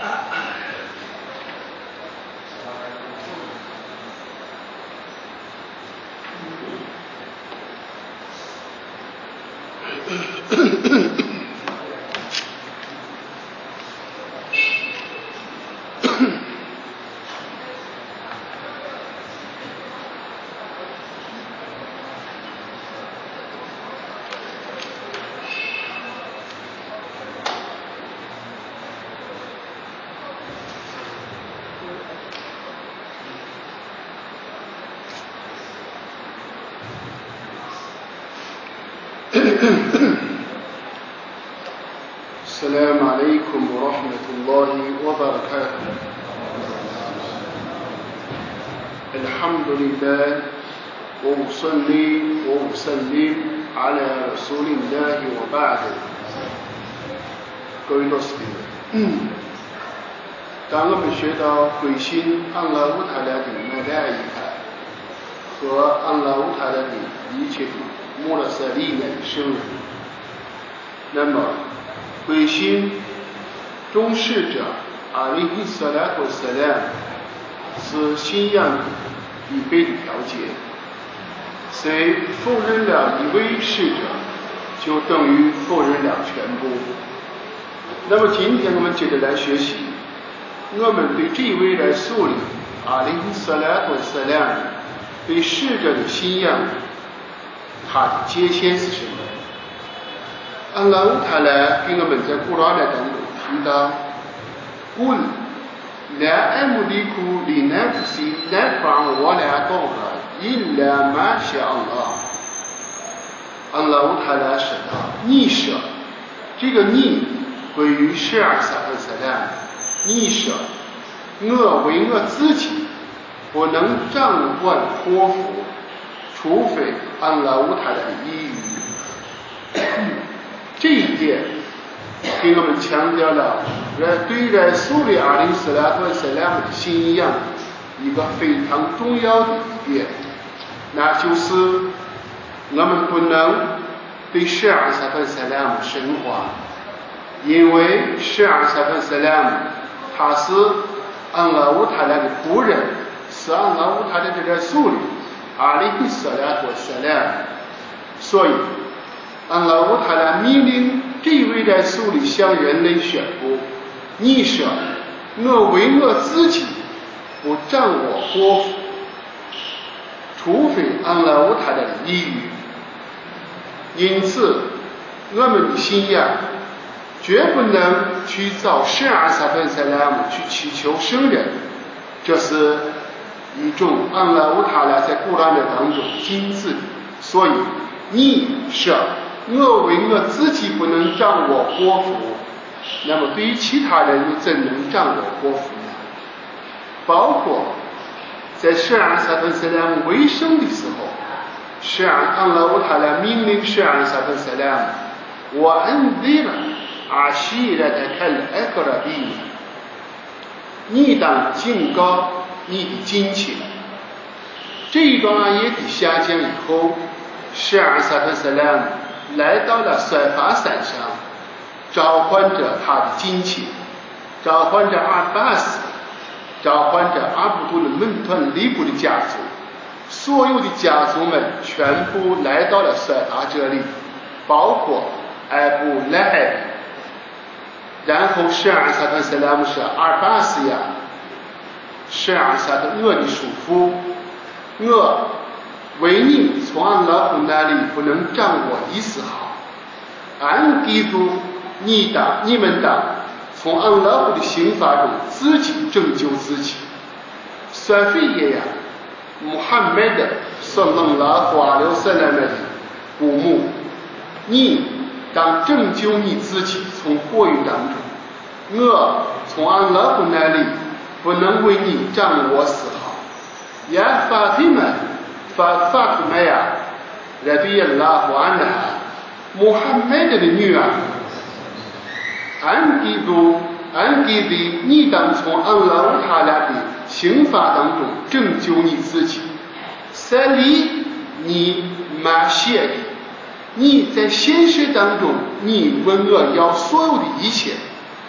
السلام عليكم ورحمة الله وبركاته. الحمد لله وأصلي وأسلم على رسول الله وبعد. 各位老师当我们学到归心安拉乌塔拉的麦达伊卡和安拉乌塔拉的一切的穆拉萨利的生人，那么归心忠视者阿里伊萨拉和萨拉是信仰的必备的条件。谁否认了一位使者，就等于否认了全部。那么今天我们接着来学习我们对这位来树立阿里伊萨拉和萨拉对使者的信仰，它的界限是什么？安拉乌塔拉给我们在古兰当中提到قل لا أملك لنفسي نفعا ولا ضرا إلا ما شاء الله。 安拉乌塔拉说道，你说这个你归于12萨和萨拉，你说我为我自己不能掌管托付，除非安拉乌塔拉的意语。这一点给我们强调了对来苏里阿里斯拉和塞拉姆的信仰一个非常重要的一点，那就是我们不能对12萨和塞拉姆神化，因为12萨和塞拉姆他是安拉乌塔拉的仆人，是安拉乌塔拉的来苏里阿里斯拉和塞拉姆，所以安拉乌塔拉命令这位来苏里向人类宣布，你说我为我自己不掌握国服，除非安拉乌塔拉的意语。因此我们的信仰绝不能去找12萨本塞拉姆去祈求圣人，这是一种安拉乌塔拉在古兰的当中禁止的。所以你说我为我自己不能掌握国服，那么对于其他人又怎能掌握国服呢？包括在12萨本塞拉姆为生的时候，安拉乌塔拉命令12萨本塞拉姆，我安迪了阿西来的看埃克拉比，你当警告你的亲戚。这一段阿耶的下降以后，12萨本塞拉姆来到了塞法山上，召唤着他的亲戚，召唤着阿巴斯，召唤着阿卜杜的门团利布的家族，所有的家族们全部来到了塞法这里，包括艾布莱海。然后12萨本塞拉姆说，阿巴斯呀，12萨的我的叔父，我为你从安拉夫那里不能掌握一丝毫，俺记住你们当从安拉夫的刑罚中自己拯救自己。算费耶呀，穆罕默德sallallahu alaihi wasallam的姑母，你当拯救你自己从火狱当中，我从安拉夫那里不能为你掌握丝毫。呀法蒂玛呀radiyallahu anha，穆罕默德的女儿，安吉的你当从安拉乌塔拉的刑罚当中拯救你自己。三里你马谢的，你在现实当中你问我要所有的一切，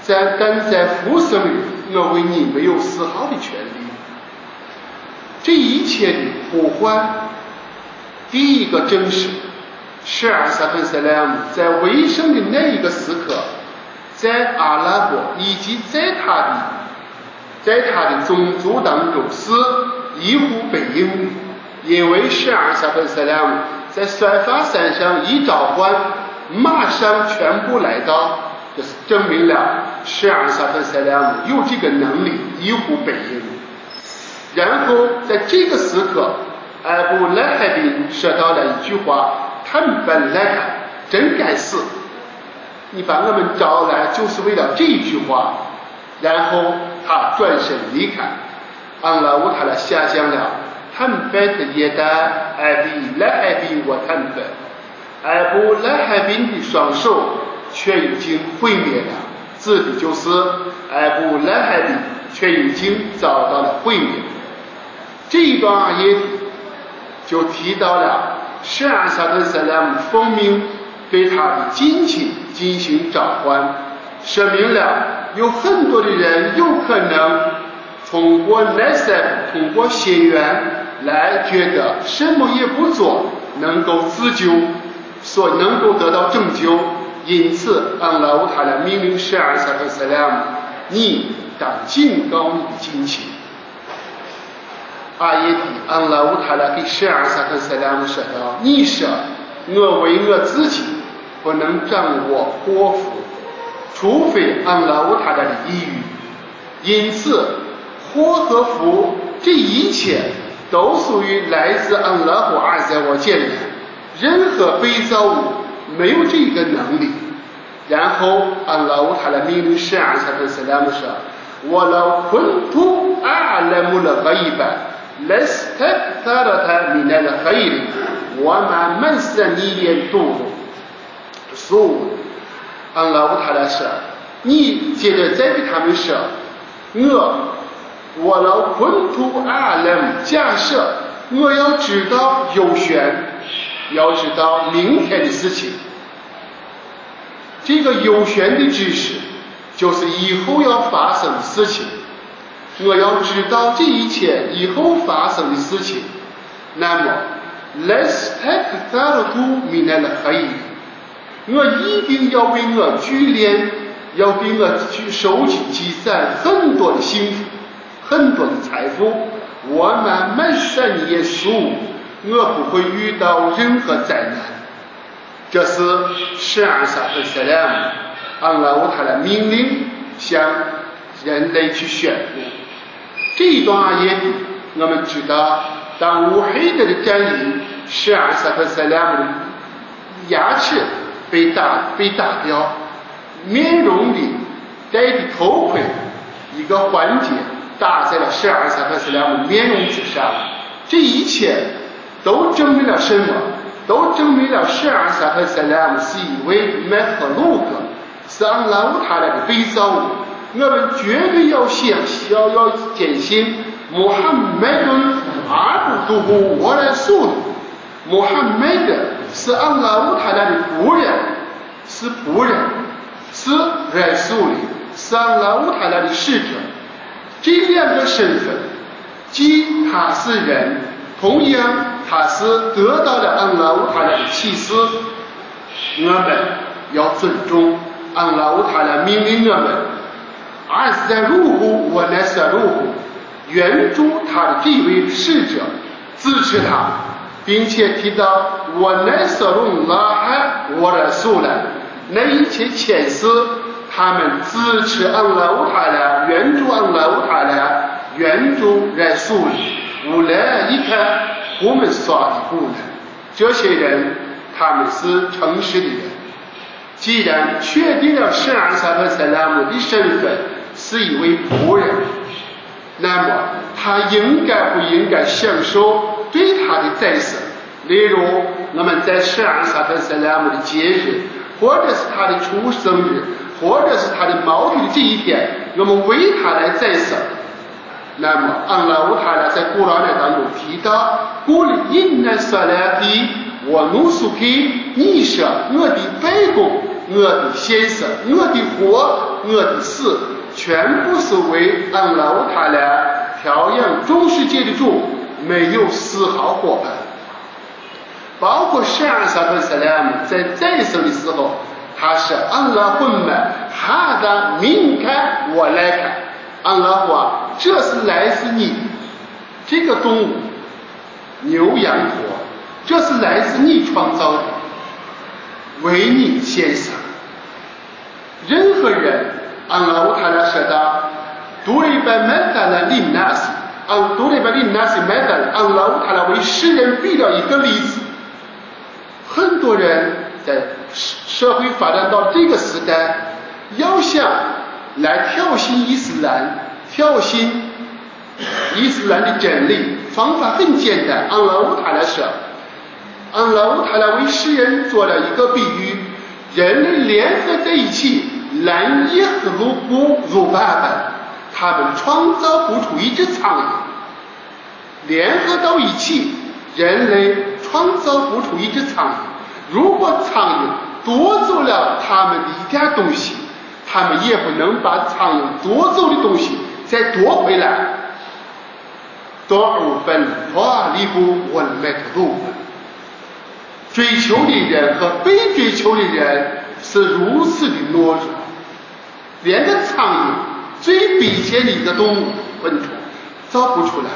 但在复生日，我为你没有丝毫的权利。这一切的呼唤，第一个真实是阿萨芬塞莱姆在为生的那一个时刻，在阿拉伯以及在他的种族当中是一呼百应的，因为是阿萨芬塞莱姆在甩发山上一召唤，马上全部来到，这是证明了是阿萨芬塞莱姆有这个能力一呼百应。然后在这个时刻，艾布莱海宾说到了一句话：他们本来看真该死，你把我们招来就是为了这一句话。然后他转身离开，安拉乌塔拉下降了，他们白的耶达艾比莱海宾我他们艾布莱海宾的双手却已经毁灭了，指的就是艾布莱海宾却已经遭到了毁灭。这一段阿耶就提到了是阿萨德塞拉姆奉命对他的近亲进行召唤，说明了有很多的人有可能通过奈塞通过血缘来觉得什么也不做能够自救，所能够得到拯救，因此安拉乌塔拉命令是阿萨德塞拉姆，你当警告你的近亲。阿耶迪安拉乌塔拉给是阿萨德塞拉姆说道：你说我为我自己不能掌握祸福，除非安拉乌塔拉的意语。因此祸和福这一切都属于来自安拉胡阿在我见的，任何被造物没有这个能力。然后安拉乌塔拉命令是阿萨德塞拉姆说：我老昆图阿拉姆了何一般لاستكثرت من الخير وما مسني الضر سوء。安拉乌塔拉说，你接着再给他们说，我老昆图阿勒，假设我要知道有选，要知道明天的事情，这个有选的知识就是以后要发生的事情，我要知道这一切以后发生的事情，那么 لاستكثرت من الخير， 我一定要为我聚敛，要给我去收集积攒很多的幸福，很多的财富。我们满山耶稣，我不会遇到任何灾难。这是阿萨和塞拉姆安拉乌塔的命令，向人类去宣布。这一段阿耶我们知道，当乌黑德的战役，是阿萨和塞拉姆的牙齿被打掉，面容里戴的头盔一个环节打在了是阿萨和塞拉姆面容之上。这一切都证明了什么？都证明了是阿萨和塞拉姆是一位麦赫鲁克，是安拉乌塔来的被造物。我们绝对要坚信穆罕默德阿布杜胡我来素的，穆罕默德是安拉乌塔来的仆人，是仆人，是来素的，是安拉乌塔来的使者。这两个身份，既他是人，同样他是得到了安拉乌塔来的启示。我们要尊重安拉乌塔来命令我们阿塞入户我来塞入户，援助他的这位使者，支持他，并且提到我来塞入拉海我的素来，那一切前世他们支持安拉乌塔来，援助安拉乌塔来，援助来素里，无来一看我们耍的不能，这些人他们是诚实的人。既然确定了是阿萨和塞拉姆的身份是一位仆人，那么他应该不应该享受对他的再生？例如我们在是阿萨和塞拉姆的节日，或者是他的出生日，或者是他的毛病的这一天，我们为他来再生。那么安拉乌塔拉在古兰经当中提到古里因那萨拉蒂我努苏基，你说我的拜功我的先生，我的活，我的死，全部是为安拉乌塔拉调养众世界的主，没有丝毫伙伴。包括圣安萨本萨拉姆在生的时候，他是安拉混满哈达明开我来看，安拉话这是来自你这个动物牛羊驼，这是来自你创造的，为你献上。任何人安拉乌塔拉说道独立白麦达拉林纳西独立白林纳西麦达安拉乌塔拉为世人比了一个例子。很多人在社会发展到这个时代，要想来挑衅伊斯兰，挑衅伊斯兰的真理，方法很简单。安拉乌塔拉说，安拉乌塔拉为世人做了一个比喻，人类联合在一起，蓝叶和卢布如爸爸，他们创造不出一只苍蝇。联合到一起，人类创造不出一只苍蝇。如果苍蝇夺走了他们的一点东西，他们也不能把苍蝇夺走的东西再夺回来。多分华利布文麦特路，追求的人和被追求的人是如此的懦弱，连个苍蝇最卑贱的一个动物昆虫造不出来。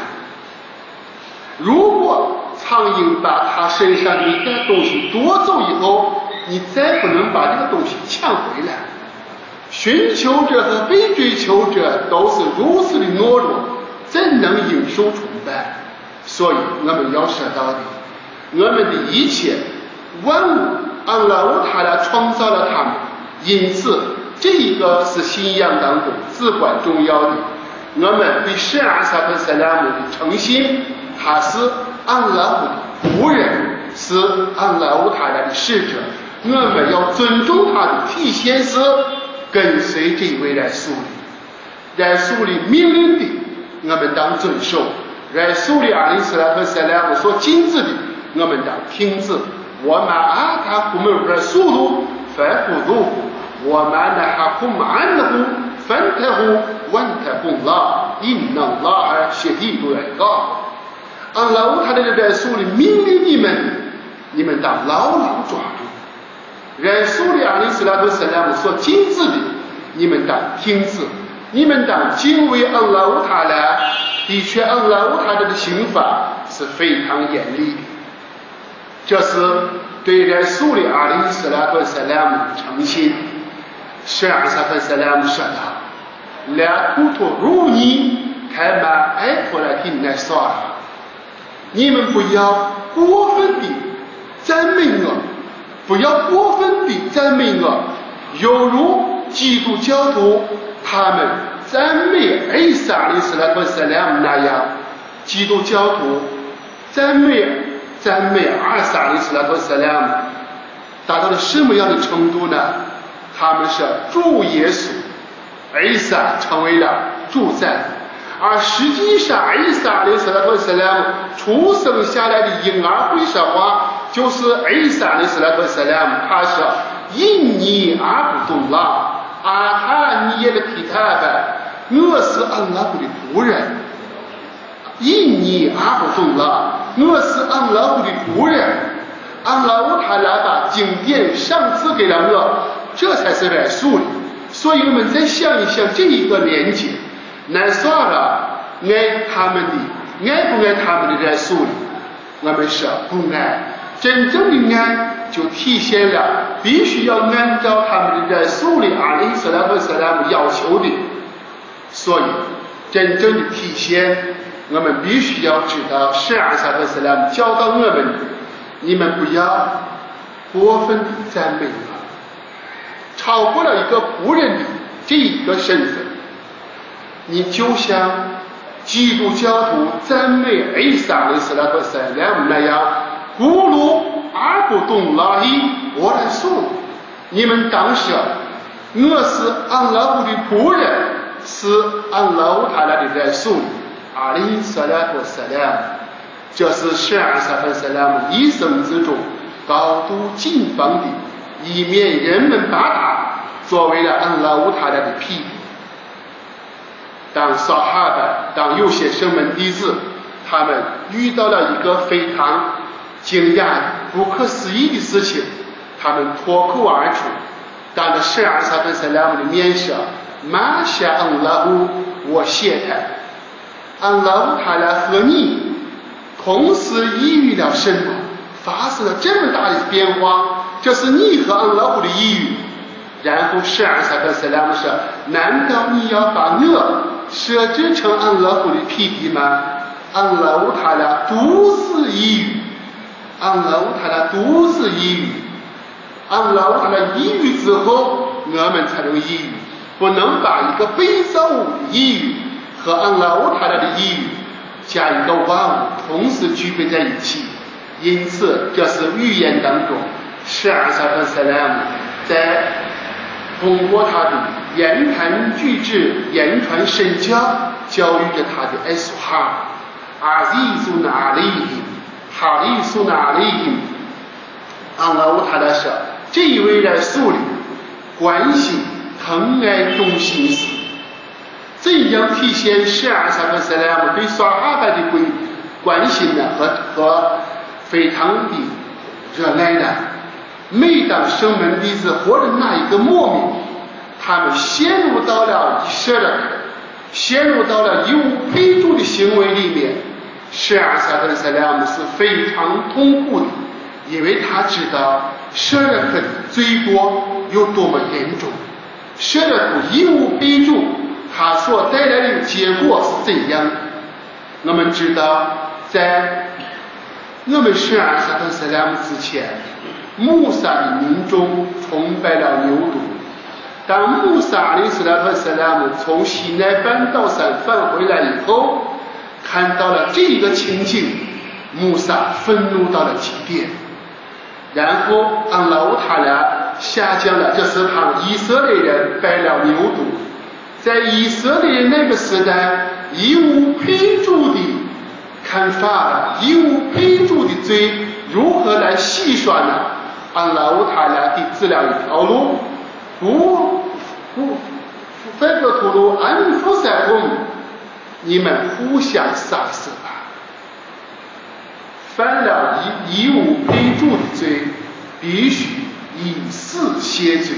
如果苍蝇把它身上的一点东西夺走以后，你再不能把这个东西抢回来。寻求者和被追求者都是如此的懦弱，怎能应受崇拜？所以我们要说到的，我们的一切万物安拉乌塔拉创造了他们，因此这一个是信仰当中至关重要的。我们对圣阿萨克萨拉姆的诚信，他是安拉的仆人，是安拉乌塔拉的使者，我们要尊重他的体现是跟随这位来苏里，来苏里命令的我们当遵守，来苏里阿里斯拉和塞拉姆所禁止的我们当停止。我们阿塔库们的速度反复入户，我们的哈库们安的户反太户万太公拉因能拉而写地对高。按老他的在苏里命令你们当牢牢抓住。在苏里阿里斯拉和塞拉姆所禁止的，你们当停止。你们当敬畏安拉乌塔拉，的确安拉乌塔拉的刑罚是非常严厉的。这是对待苏里阿里斯拉和塞拉姆的诚信。圣阿萨和塞拉姆说道：“来库托如你开满埃托来听来说了，你们不要过分的赞美我，不要过分的赞美我，犹如基督教徒他们赞美艾萨阿里斯拉和塞拉姆那样。基督教徒赞美阿萨阿里斯拉和塞拉姆达到了什么样的程度呢？他们是主耶稣，艾萨成为了主宰，而实际上艾萨阿里斯拉和塞拉姆出生下来的婴儿会说话，就是艾萨阿里斯拉和塞拉姆，他说因你阿布杜拉阿塔尼耶的皮塔吧，我是安拉布的仆人。因你阿布杜拉，我是安拉布的仆人。安拉乌塔拉把经典赏赐给了我，这才是来数的。所以我们再想一想这一个连接，南撒拉爱他们的，爱不爱他们的来数的？我们说不爱。真正的爱就体现了必须要按照他们的苏里阿里斯拉和塞拉姆要求的。所以真正的体现，我们必须要知道圣阿萨和塞拉姆教导我们的，你们不要过分的赞美我，超过了一个仆人的这一个身份。你就像基督教徒赞美艾萨阿里斯拉和塞拉姆那样，咕噜阿布东拉伊我来说，你们当时我是安拉布的仆人，是安拉布他来的来说阿里斯拉和塞拉姆，这是圣阿萨和塞拉姆一生之中高度敬奉的以免人们把它作为了安拉乌塔拉的批评。当撒哈巴，当有些圣门弟子，他们遇到了一个非常惊讶、不可思议的事情，他们脱口而出，当着圣安萨本塞拉姆的面上，马夏安拉乌，我谢他，安拉乌塔拉和你同时抑郁了什么？发生了这么大的变化，这是你和安拉乌的抑郁。然后圣安萨本塞拉姆说：难道你要把我设置成安拉乌的匹敌吗？安拉乌塔拉独自抑郁，安拉乌塔拉独自抑郁，安拉乌塔拉抑郁之后，我们才能抑郁，不能把一个被造物的抑郁和安拉乌塔拉的抑郁加一个万物同时具备在一起。因此，这是预言当中，圣安萨本塞拉姆在通过他的言谈举止、言传身教，教育着他的艾苏哈。阿伊苏纳里因，哈里苏纳里因，安拉乌塔拉说，这一位来树里关心、疼爱、动心思，怎样体现圣安萨本塞拉姆对撒哈巴的关心呢？和非常的热爱呢？每当圣门弟子或者那一个莫名，他们陷入到了陷入到了以物配主的行为里面，圣安萨本塞拉姆是非常痛苦的，因为他知道舍勒克的罪过有多么严重，舍勒克以物配主，他所带来的结果是怎样的。我们知道，在我们圣安萨本塞拉姆之前，穆萨的民众崇拜了牛犊。当穆萨阿里斯拉特塞拉姆从西奈半岛上返回来以后，看到了这个情景，穆萨愤怒到了极点。然后安拉乌塔拉下降了，这是他以色列人拜了牛犊。在以色列人那个时代，以物配主的看法，以物配主的罪如何来洗刷呢？安拉乌塔拉给指了一条路，费格图鲁安夫塞公，你们互相杀死吧。犯了以物配主的罪，必须以死谢罪。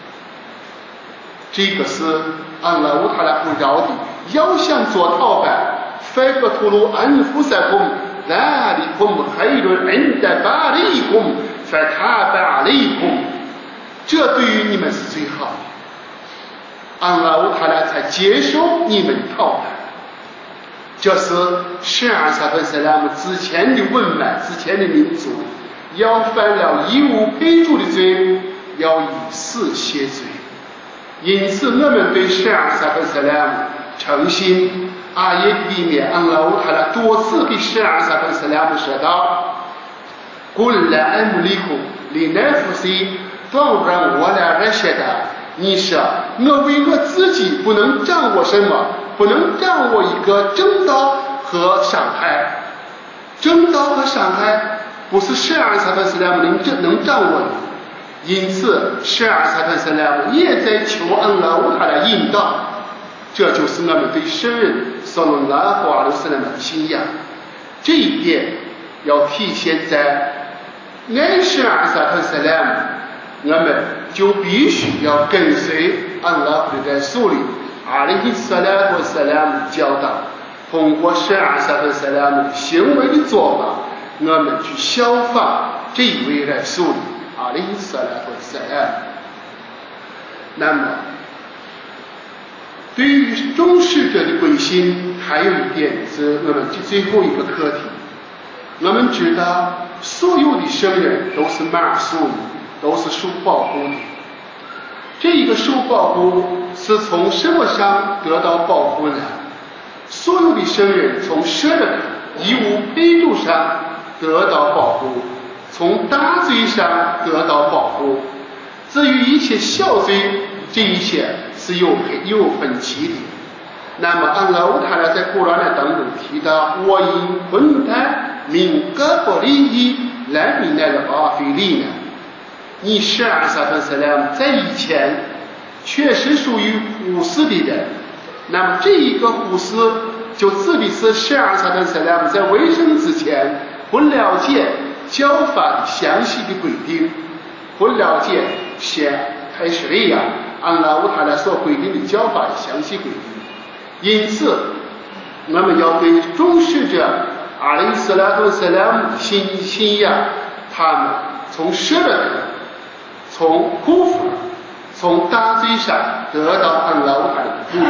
这个是安拉乌塔拉不饶的，要想做逃犯，费格图鲁安夫塞公，那里空黑伦恩的巴里公。fataba alaykum， 这对于你们是最好的。安拉乌塔拉才接受你们的逃犯。这是圣安萨本塞拉姆之前的文脉，之前的民族，要犯了以物配主的罪，要以死谢罪。因此，我们对圣安萨本塞拉姆诚信。阿耶里面，安拉乌塔拉多次给圣安萨本塞拉姆说道。قل لا أملك لنفسي ضرا ولا رشدا， 你说我为我自己不能掌握什么，不能掌握一个正道和伤害。正道和伤害不是圣安萨本塞拉姆能掌握的。因此圣安萨本塞拉姆也在求安拉乌塔拉引导。这就是我们对圣人撒勒拉胡阿鲁斯拉姆的信仰。这一点要体现在爱圣安萨本塞拉姆，我们就必须要跟随安拉胡的苏里阿里希萨拉胡萨拉姆的教导，通过圣安萨本塞拉姆的行为的做法，我们去效仿这一位来苏里阿里希萨拉胡萨拉姆。那么对于众使者的归信，还有一点是我们最后一个课题。我们知道所有的圣人都是马苏的，都是受保护的。这一个受保护是从什么上得到保护呢？所有的圣人从舍勒以物配主上得到保护，从大罪上得到保护。至于一切小罪，这一切是有分歧的。那么安拉乌塔拉在古兰的当中提到，我因混蛋min qabli la min al-ghafilin， 你是阿萨特萨拉姆在以前确实属于胡斯的人，那么这一个胡斯就指的是是阿萨特萨拉姆在为生之前不了解教法的详细的规定，不了解开始利亚安拉乌塔拉所规定的教法的详细规定，因此我们要对忠实者阿里斯拉特萨拉姆的信仰，他们从舍勒从库弗从大罪上得到安拉乌塔的祝福。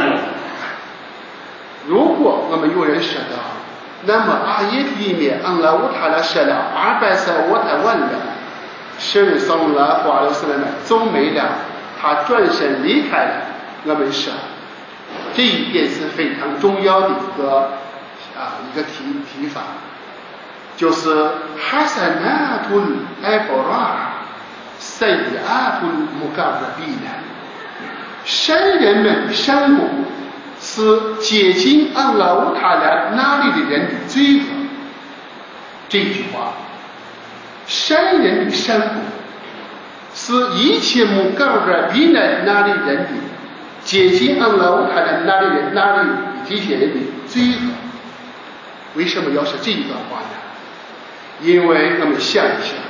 如果我们有人舍到，那么阿耶里面安拉乌塔拉舍了230万人，圣桑拉华勒斯人走没了，他转身离开了我们舍。这一点是非常重要的一个提法，就是哈萨纳图埃博拉塞亚图穆嘎尔比呢，善人们的善功是接近安拉乌塔拉那里的人的罪恶。这句话，善人的善功是一切穆嘎尔比呢那里人的接近安拉乌塔拉那里这些人的罪恶。为什么要是这一段话呢？因为我们想一下，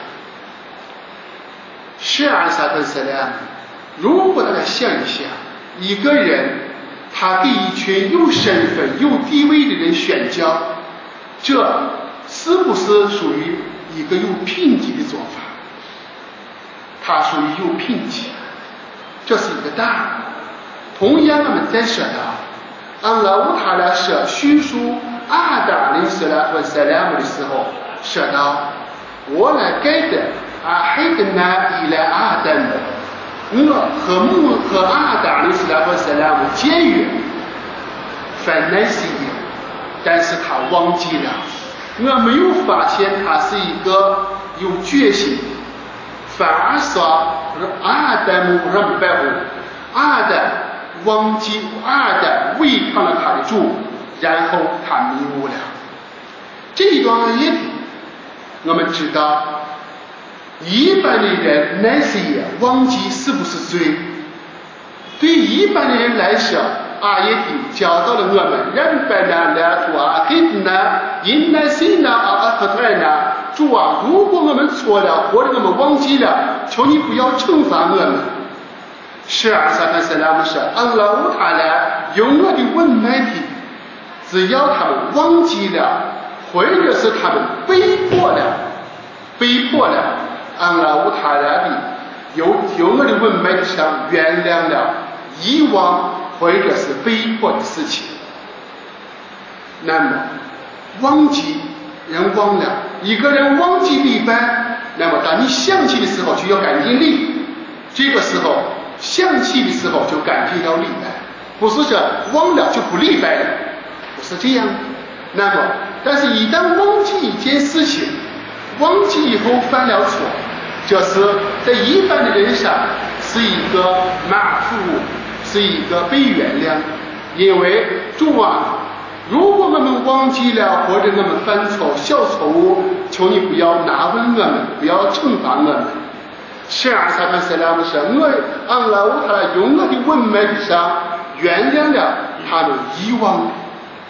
是阿萨特萨拉姆，如果大家想一下，一个人他给一群有身份有地位的人宣教，这是不是属于一个有品级的做法？他属于有品级，这是一个大人。同样我们在说到安拉乌塔拉说叙述阿达阿里斯拉和塞拉姆的时候，说到我来盖的阿海德纳伊来阿丹，我和阿达阿里斯拉和塞拉姆结约反奈西耶，但是他忘记了，我没有发现他是一个有决心的，反而说阿丹姆让白虎阿丹忘记阿丹违抗了他的主，然后他迷误了。这一段阿耶我们知道，一般的人那些忘记是不是罪？对一般的人来说，阿耶提教导了我们：人本来来图阿黑呢，因那心呢阿克泰呢。主啊，如果我们错了，或者我们忘记了，求你不要惩罚我们。是阿萨克萨拉姆说，安拉乌塔拉用我的文脉的，只要他们忘记了，或者是他们被迫了，安拉乌塔拉的由我的文脉上原谅了遗忘或者是被迫的事情。那么忘记人忘了，一个人忘记礼拜，那么当你想起的时候就要赶紧礼，这个时候想起的时候就赶紧要礼拜，不是说忘了就不礼拜了，不是这样。那么但是一旦忘记一件事情，忘记以后犯了错，这是在一般的人上是一个马虎，是一个被原谅。因为主啊，如果我们忘记了或者我们犯错小错误，求你不要拿问我们，不要惩罚我们。是阿萨克塞拉姆说，我安拉乌塔拉用我的文脉上原谅了他们遗忘的。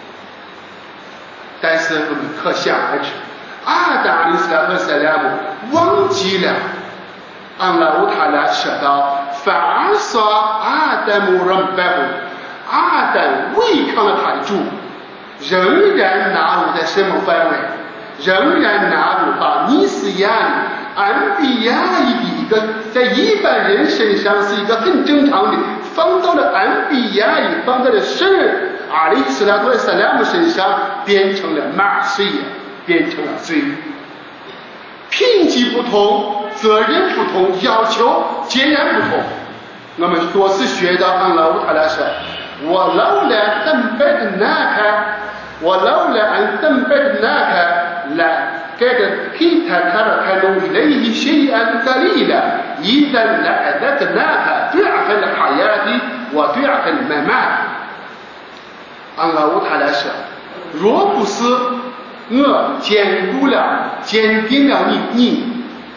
但是我们可想而知，阿达里斯拉和塞拉姆忘记了安拉乌塔拉说到，反而说阿丹姆让白虎，阿丹违抗了他的主，仍然纳入在什么范围？仍然纳入把尼斯亚里安比亚的一个在一般人身上是一个很正常的，放到了安比亚里，放到了圣人阿里斯拉和塞拉姆身上，变成了马士耶，变成了罪。品级不同，责任不同，要求截然不同。我们多次学到安拉乌塔拉说，我老了等白的拿开，我老了按等白的拿开来قد كنت تركن إليه شيئا قليلا إذا لأذقناك ضعف الحياة وضعف الممات。安拉乌塔拉说，若不是我坚定了你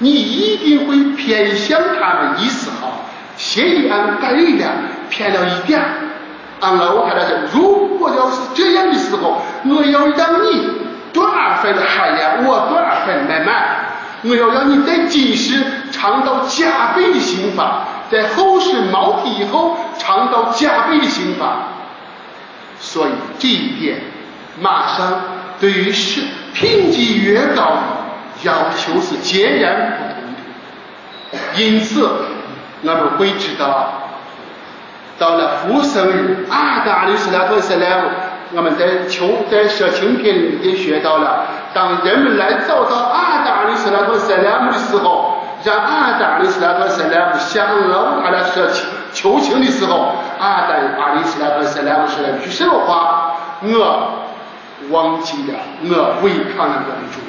你一定会偏向他们意思好，谢里安概率量偏了一点。安拉我看到是，如果要是这样的时候，我要让你多2分的含量，我多2分慢慢，我要让你在今世尝到加倍的刑罚，在后世毛体以后尝到加倍的刑罚。所以这一点马上对于是评级越高的要求是截然不同的。因此我们会知道，到了复生日阿达阿里斯拉特塞莱姆，我们在舍青篇里面学到了，当人们来找到阿达阿里斯拉特塞莱姆的时候，让阿达阿里斯拉特塞莱姆向老他来求情的时候，阿达阿里斯拉特塞莱姆说了一句什么话？我忘记了我违抗了我的主，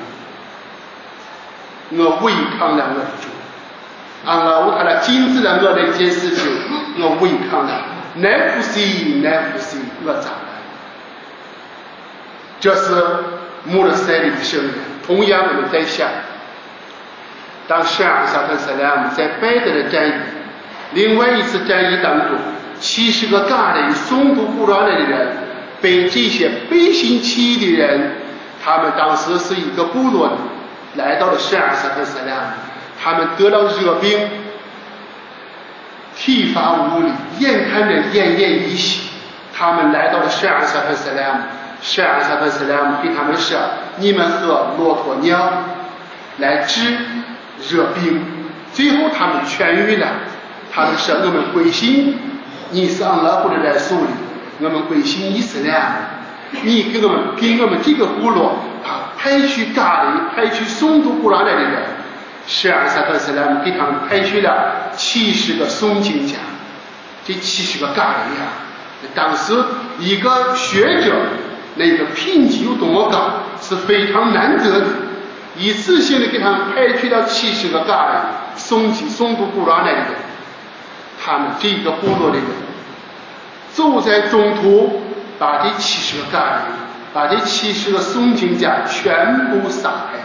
我违抗了我的主。安拉我他来禁止了我的一件事情，我违抗了，难服气，我咋办？这是穆勒塞里的圣人。同样我们在想，当12沙特塞莱姆在拜德的战役，另外一次战役当中，70个嘎人诵读古兰的人被这些背信弃义的人，他们当时是一个部落的，来到了12沙特塞莱姆，他们得了热病，体乏无力，眼看着奄奄一息。他们来到了12沙特塞莱姆，12沙特塞莱姆给他们说：你们喝骆驼尿来治热病。最后他们痊愈了。他们说：我们归信你是安拉或者来树里，我们归信伊斯兰。你给我们这个部落派去嘎里，派去诵读古兰来的人。12沙特塞莱姆给他们派去了70个诵经家。这70个嘎里呀，当时一个学者那个品级有多么高，是非常难得的。一次性的给他们派去了70个嘎里诵读古兰来的人。他们这个部落的人走在中途，把这70个嘎里，把这70个诵经家全部杀害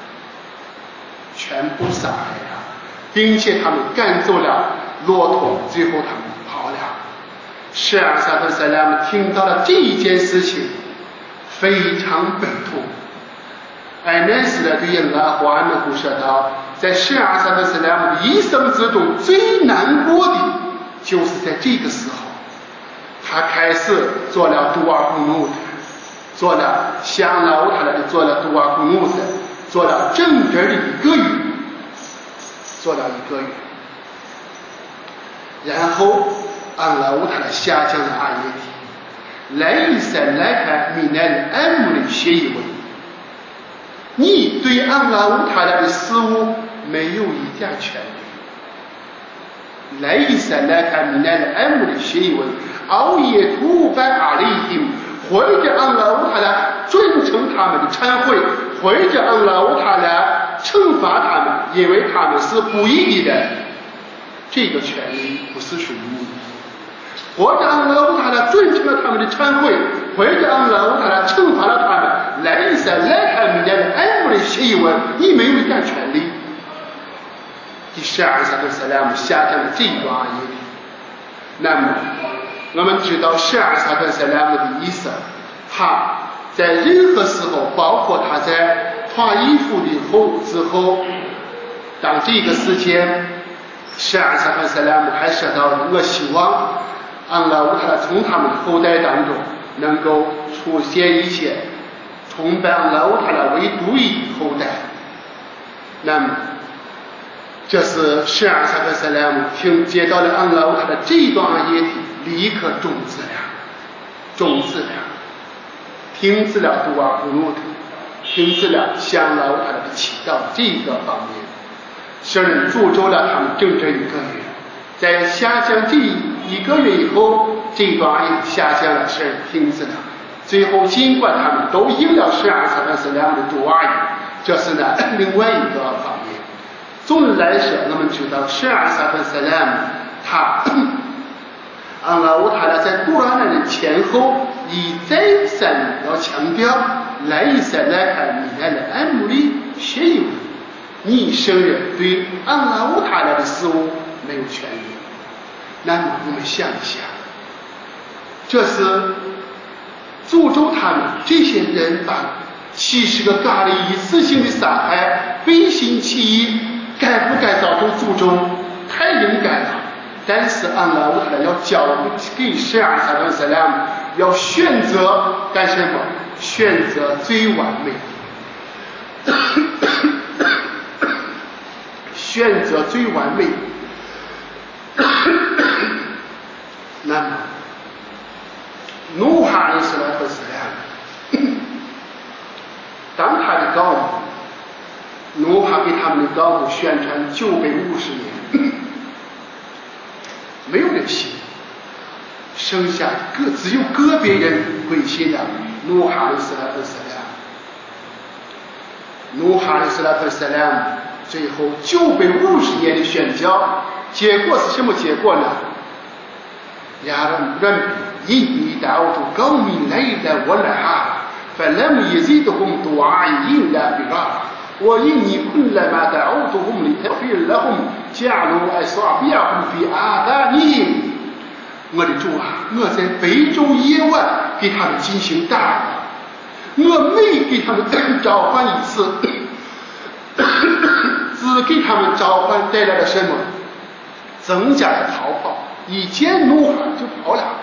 了，并且他们赶走了骆驼，最后他们跑了。12沙特塞莱姆听到了这一件事情，非常悲痛。艾南斯的对恩阿胡安的胡说道，在12沙特塞莱姆的一生之中最难过的就是在这个时候，他开始做了杜尔古努特，做了向老他的做了杜尔古努特，做了整整的1个月，然后安拉乌塔拉下降了阿耶提，来一三来看米奈的安姆的协议问，你对安拉乌塔拉的事物没有一点权利。来一三来看米奈的安姆的协议问，熬夜涂白阿里丁，或者安拉乌塔拉尊称他们的忏悔，或者安拉乌塔拉惩罚他们，因为他们是不义的人，这个权利不是属于你。或者安拉乌塔拉尊称了他们的忏悔，或者安拉乌塔拉惩罚了他们，来一三来看米奈的安姆的协议问，你没有一点权利。第12沙特塞莱姆下降的这一段阿耶里，那么我们知道12沙特塞莱姆的意思，他在任何时候，包括他在脱衣服的之后，当这个时间12沙特塞莱姆还说到，我希望安拉乌塔拉从他们的后代当中能够出现一些崇拜安拉乌塔拉为独一的后代。那么这是12沙特塞莱姆听接到了安拉乌塔拉这一段阿耶体，立刻终止了，停止了杜尔古努特，停止了向安拉乌塔拉的祈祷这个方面。圣人诅咒了他们整整1个月，在下降这1个月以后，这段阿耶体下降了，圣人停止了。最后尽管他们都应了12沙特塞莱姆的杜阿耶，这是呢另外一个方面。总的来说，我们知道12沙特塞莱姆他安拉乌塔拉在古兰的前后一再三要强调来一三来看米奈的安姆的协议， 你圣人对安拉乌塔拉的事物没有权利。那么我们想一想，这是诅咒他们这些人把70个咖喱一次性的杀害，背信弃义，该不该造成诅咒？太应该了。但是安拉乌塔拉要教给圣阿萨伦萨拉姆，要选择干什么？选择最完美的，选择最完美的。那么努哈阿斯拉特斯拉姆，当他的高母努哈给他们的高母宣传950年，没有人信，剩下只有个别人归信了努哈阿斯拉特斯拉姆。努哈阿斯拉特斯拉姆最后950年的宣教，结果是什么结果呢？يا ربي إني دعوت قومي ليلا ونهارا فلم يزدهم دعائي إلا فرارا وإني كلما دعوتهم لتغفر لهم جعلوا أصابعهم في آذانهم。我的主啊，我在非洲夜晚给他们进行大案，我每给他们召唤一次，只给他们召唤带来了什么？增加了逃跑。一见怒哈就跑了。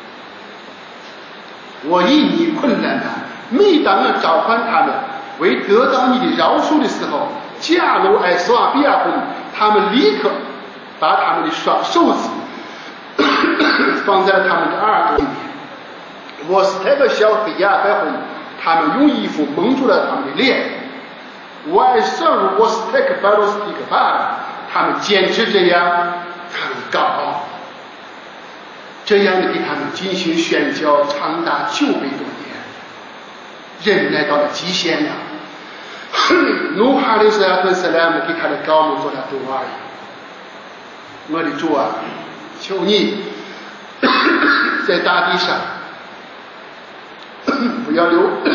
我因你困难的，每当我召唤他们为得到你的饶恕的时候，加鲁埃索阿比亚红，他们立刻把他们的手指放在了他们的耳朵里面。我是那个小黑亚白红，他们用衣服蒙住了他们的脸。我爱上入我是那个巴罗斯蒂克巴，他们坚持这样，他们高傲。这样的给他们进行宣教长达900多年，忍耐到了极限了。努哈里斯拉特斯拉姆给他的高母做了杜阿姨，我的主啊，求你在大地上不要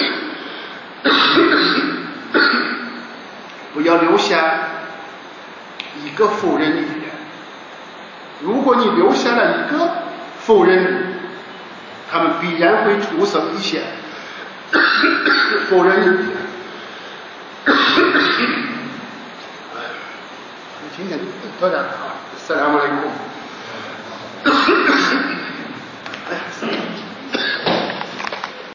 留下一个妇人女人。如果你留下了一个妇人，他们必然会出生一些妇人女。今天到这儿，萨拉姆阿莱库。